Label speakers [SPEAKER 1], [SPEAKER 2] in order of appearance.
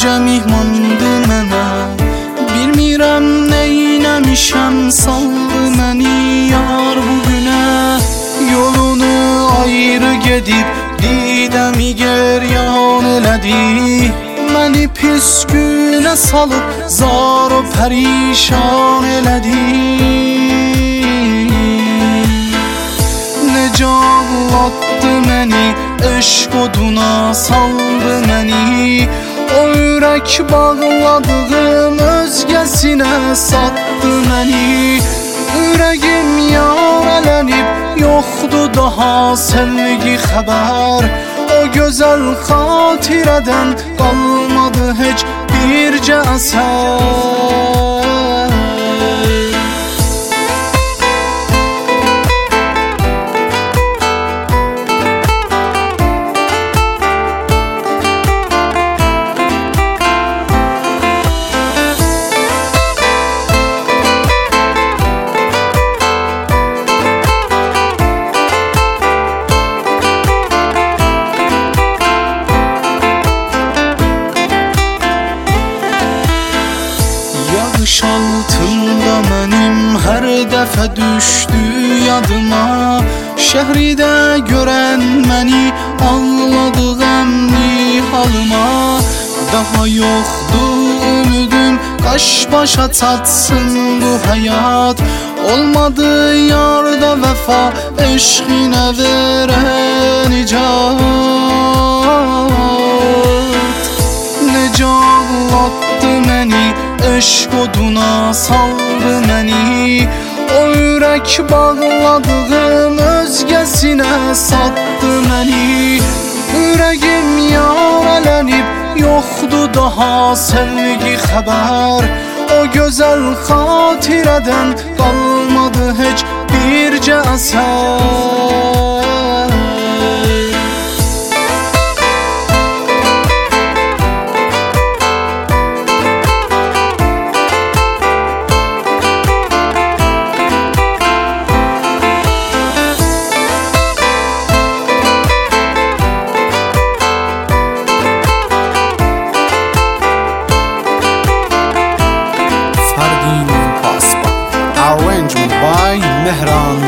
[SPEAKER 1] necə mihmandır mənə. Bilmirəm neynəmişəm, saldı məni yar bugünə. Yolunu ayrı gedib didəmi geryan elədi. Məni pis günə salıb zar o pərişan elədi. Necə ağlatdı məni, eşq oduna saldı məni. O ürək bağladığım özgəsinə satdı məni. Ürəgim yarələnib, yoxdur daha sevgi xəbər. O gözəl xatirədən qalmadı heç bircə əsər. Yağış altında mənim hər dəfə düşdü yadıma. Şəhridə görən məni ağladı qəmli halıma. Daha yoxdur ümidüm, qaş başa çatsın bu həyat. Olmadı yarda vəfa, eşqinə verən icat. Necə ağlatdı məni, eşq oduna saldı məni. O ürək bağladığım özgəsinə satdı məni. Ürəgim yarələnib, yoxdur daha sevgi xəbər. O gözəl xatirədən qalmadı heç bircə əsər.
[SPEAKER 2] Arrangement by Mehran